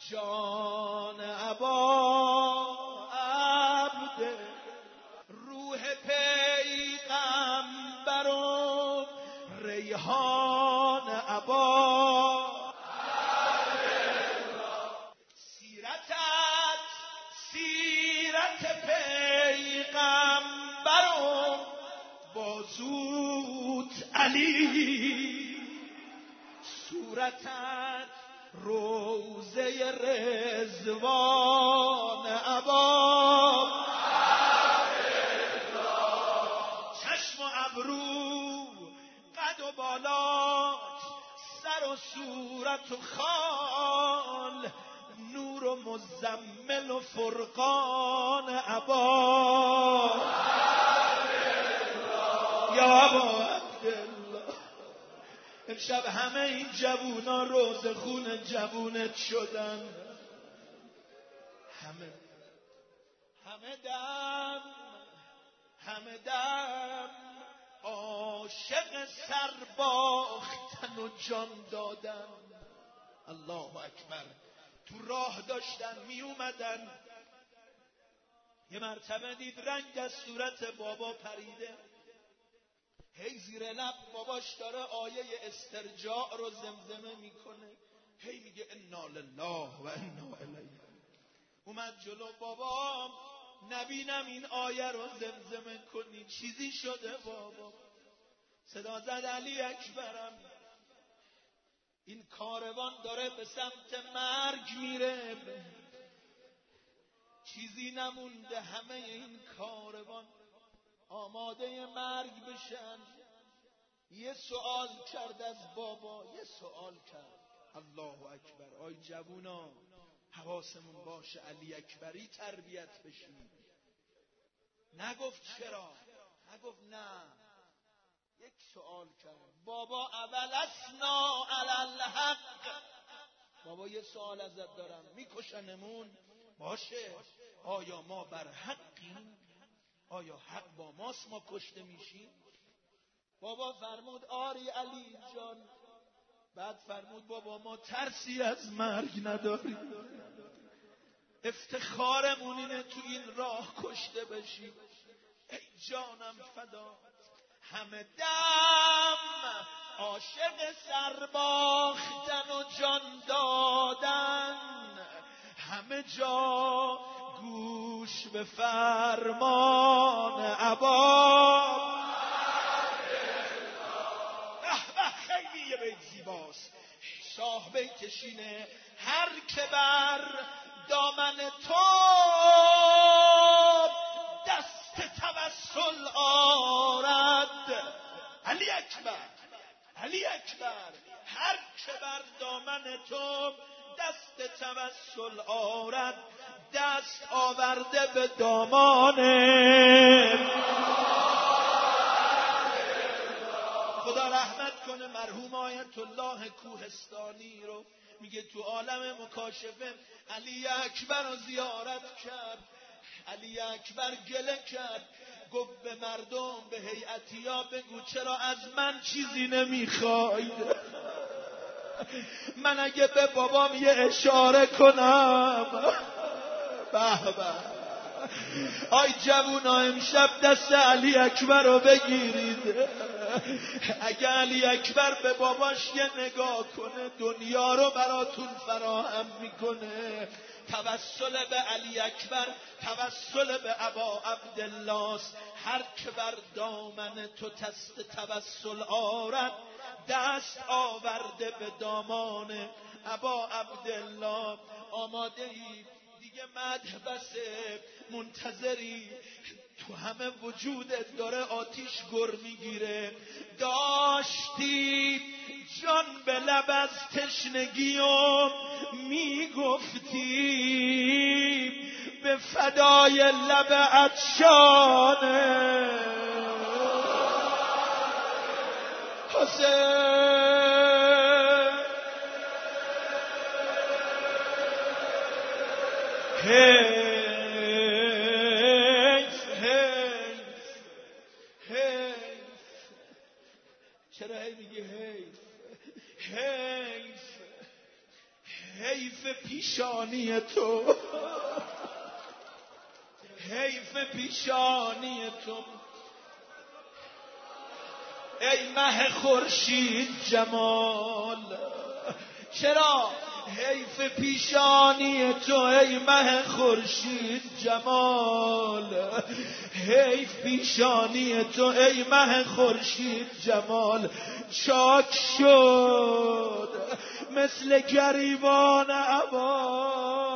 جان ابا عبد روح پیغمبر و ریحان ابا سیرت پیغمبر و بازوت علی صورتت روزه رضوان ابا چشم و ابرو قد و بالات سر و صورت و خال نور و مزمل و فرقان ابا یا ابا عبدالله. امشب همه این جوونا روز خون جوونت شدن، همه دم عاشق سرباختن و جان دادن. الله اکبر. تو راه داشتن می اومدن، یه مرتبه دید رنگ از صورت بابا پریده، هی زیر لب باباش داره آیه استرجاع رو زمزمه میکنه، هی میگه انا لله و انا الیه. اومد جلو بابا، نبینم این آیه رو زمزمه کنی، چیزی شده بابا؟ صدا زد علی اکبرم، این کاروان داره به سمت مرگ میره، چیزی نمونده، همه این کاروان آماده مرگ بشن. یه سوال کرد از بابا، یه سوال کرد. الله اکبر. آی جوونا حواسمون باشه علی اکبری تربیت بشیم. نگفت چرا، نگفت نه، یک سوال کرد. بابا اولسنا علی الحق، بابا یه سوال ازت دارم، میکشنمون باشه، آیا ما بر حقیم؟ آیا حق با ماست ما کشته میشیم؟ بابا فرمود آری علی جان. بعد فرمود بابا ما ترسی از مرگ نداریم، افتخارمون اینه تو این راه کشته بشیم. ای جانم فدا. همه دم عاشق سرباختن و جان دادن، همه جا گوش به فرمان ابا. خیلی یه بیت زیباست، شاه بیتشینه. هر که بر دامن تو دست توسل آرد، علی اکبر، علی اکبر، هر که بر دامن تو دست توسل آرد، دست آورده به دامانه. خدا رحمت کنه مرحوم آیت الله کوهستانی رو، میگه تو عالم مکاشفه علی اکبر رو زیارت کرد. علی اکبر گله کرد، گفت به مردم، به هیئتیا بگو چرا از من چیزی نمیخواید؟ من اگه به بابام یه اشاره کنم. به به. آی جوونا امشب دست علی اکبر رو بگیرید. اگه علی اکبر به باباش یه نگاه کنه دنیا رو براتون فراهم میکنه. توسل به علی اکبر توسل به ابا عبدالله. هر که بر دامن تو تست توسل آرد، دست آورده به دامان ابا عبدالله. آماده ای دیگه مدح بسه، منتظری، تو همه وجودت داره آتیش گر میگیره. داشتی جان به لب از تشنگی و میگفتی به فدای لب عطشانه حسین. چرا هی میگی حیف؟ حیف پیشانی تو، حیف پیشانی تو، ای مه خورشید جمال. چرا؟ حیف پیشانی تو ای مه خورشید جمال، حیف پیشانی تو ای مه خورشید جمال. چاک شد مثل گریبان عبا،